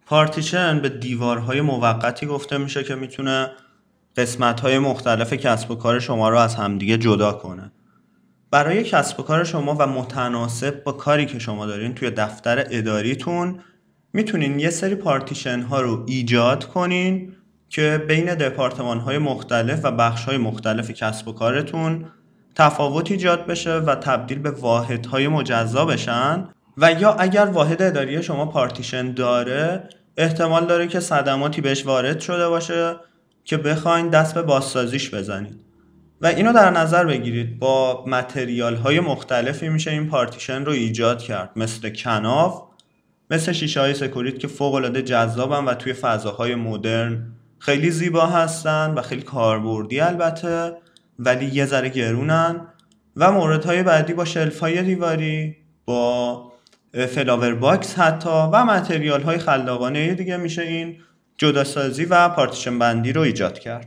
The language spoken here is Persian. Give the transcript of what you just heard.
پارتیشن به دیوارهای موقتی گفته میشه که میتونه قسمت‌های مختلف کسب و کار شما رو از همدیگه جدا کنه. برای کسب و کار شما و متناسب با کاری که شما دارین توی دفتر اداریتون میتونین یه سری پارتیشن ها رو ایجاد کنین که بین دپارتمان های مختلف و بخش های مختلف کسب و کارتون تفاوت ایجاد بشه و تبدیل به واحد های مجزا بشن. و یا اگر واحد اداری شما پارتیشن داره، احتمال داره که صدماتی بهش وارد شده باشه که بخواین دست به بازسازیش بزنید و اینو در نظر بگیرید. با متریال های مختلفی میشه این پارتیشن رو ایجاد کرد، مثل کناف، مثل شیشه های سکوریت که فوق العاده جذابن و توی فضاهای مدرن خیلی زیبا هستن و خیلی کاربردی البته، ولی یه ذره گرونن. و موردهای بعدی با شلف های دیواری، با فلاور باکس حتی و متریال های خلاقانه دیگه میشه این جداسازی و پارتیشن بندی رو ایجاد کرد.